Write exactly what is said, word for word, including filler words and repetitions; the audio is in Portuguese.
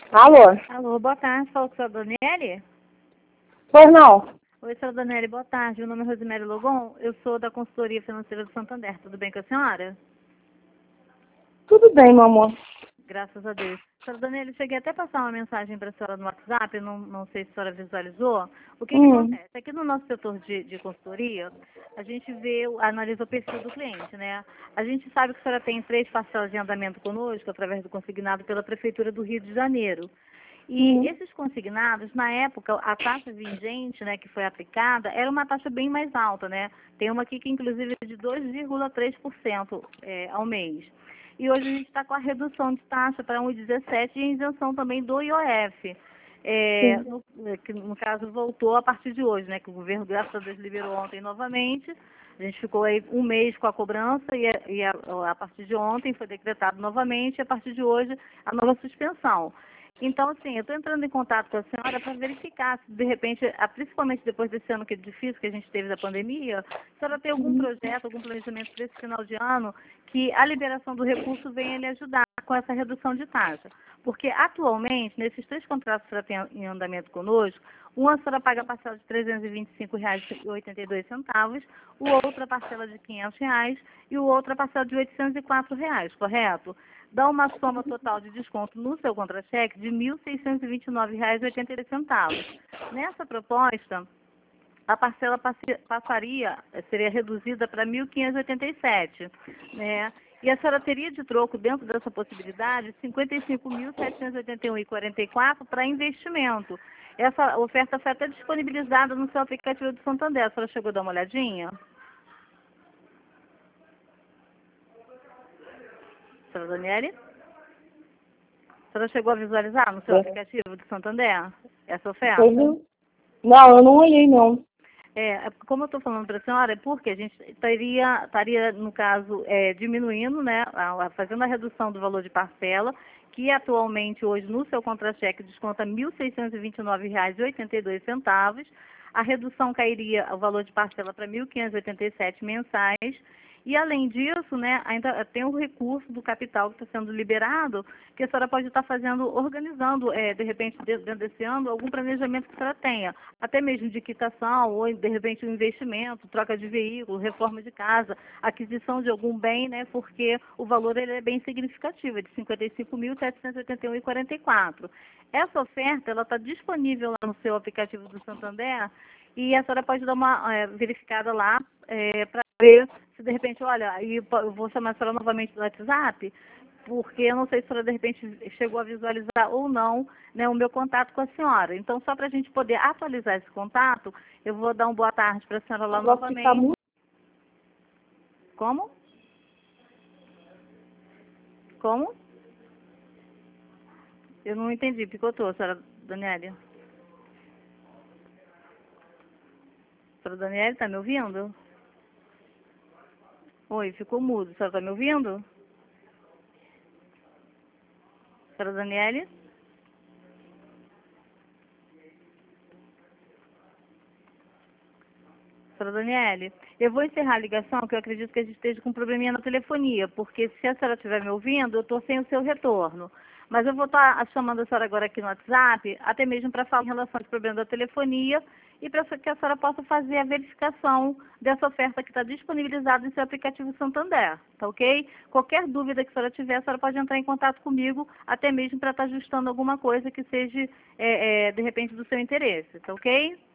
Alô? Alô, boa tarde. Fala com a senhora Daniele? Pois não. Oi, senhora Daniele, boa tarde. Meu nome é Rosemary Logon. Eu sou da consultoria financeira do Santander. Tudo bem com a senhora? Tudo bem, meu amor. Graças a Deus. Senhora Daniele, cheguei até a passar uma mensagem para a senhora no WhatsApp, não, não sei se a senhora visualizou. O que, que Hum. acontece? Aqui no nosso setor de, de consultoria, a gente vê, analisa o perfil do cliente, né? A gente sabe que a senhora tem três parcelas de andamento conosco, através do consignado pela Prefeitura do Rio de Janeiro. E Hum. esses consignados, na época, a taxa vigente, né, que foi aplicada, era uma taxa bem mais alta, né? Tem uma aqui que, inclusive, é de dois vírgula três por cento é, ao mês. E hoje a gente está com a redução de taxa para um vírgula dezessete por cento e a isenção também do I O F. É, Sim. no, que no caso voltou a partir de hoje, né? Que o governo, graças a Deus, liberou ontem novamente. A gente ficou aí um mês com a cobrança e, a, e a, a partir de ontem foi decretado novamente e a partir de hoje a nova suspensão. Então, assim, eu estou entrando em contato com a senhora para verificar se, de repente, ah, principalmente depois desse ano que é difícil que a gente teve da pandemia, a senhora tem algum projeto, algum planejamento para esse final de ano que a liberação do recurso venha lhe ajudar com essa redução de taxa. Porque, atualmente, nesses três contratos que a senhora tem em andamento conosco, uma a senhora paga a parcela de trezentos e vinte e cinco reais e oitenta e dois centavos, o outro a parcela de quinhentos reais e o outro a parcela de oitocentos e quatro reais, correto? Dá uma soma total de desconto no seu contra-cheque de mil seiscentos e vinte e nove reais e oitenta e dois centavos. Nessa proposta, a parcela passaria, seria reduzida para mil quinhentos e oitenta e sete, né? E a senhora teria de troco, dentro dessa possibilidade, cinquenta e cinco mil setecentos e oitenta e um reais e quarenta e quatro centavos para investimento. Essa oferta foi até disponibilizada no seu aplicativo do Santander. A senhora chegou a dar uma olhadinha? Senhora Daniele? A senhora chegou a visualizar no seu É. aplicativo do Santander essa oferta? Pois não. Não, eu não olhei, não. É, como eu estou falando para a senhora, é porque a gente estaria, estaria no caso, é, diminuindo, né, a, fazendo a redução do valor de parcela, que atualmente hoje no seu contra-cheque desconta mil seiscentos e vinte e nove reais e oitenta e dois centavos. A redução cairia o valor de parcela para mil quinhentos e oitenta e sete mensais. E, além disso, né, ainda tem o recurso do capital que está sendo liberado, que a senhora pode estar fazendo, organizando, é, de repente, dentro desse ano, algum planejamento que a senhora tenha, até mesmo de quitação, ou, de repente, um investimento, troca de veículo, reforma de casa, aquisição de algum bem, né, porque o valor ele é bem significativo, é de cinquenta e cinco mil setecentos e oitenta e um reais e quarenta e quatro centavos. Essa oferta ela está disponível lá no seu aplicativo do Santander, e a senhora pode dar uma é, verificada lá é, para ver se de repente, olha, aí eu vou chamar a senhora novamente do WhatsApp, porque eu não sei se a senhora de repente chegou a visualizar ou não, né, o meu contato com a senhora. Então, só para a gente poder atualizar esse contato, eu vou dar uma boa tarde para a senhora lá Eu vou ficar novamente. muito... Como? Como? Eu não entendi, picotou, senhora Daniela. Senhora Daniela, está me ouvindo? Oi, ficou mudo. A senhora está me ouvindo? Senhora Daniele? Senhora Daniele, eu vou encerrar a ligação, que eu acredito que a gente esteja com um probleminha na telefonia, porque se a senhora estiver me ouvindo, eu estou sem o seu retorno. Mas eu vou estar chamando a senhora agora aqui no WhatsApp, até mesmo para falar em relação ao problema da telefonia e para que a senhora possa fazer a verificação dessa oferta que está disponibilizada em seu aplicativo Santander, tá ok? Qualquer dúvida que a senhora tiver, a senhora pode entrar em contato comigo, até mesmo para estar ajustando alguma coisa que seja, é, é, de repente, do seu interesse, tá ok?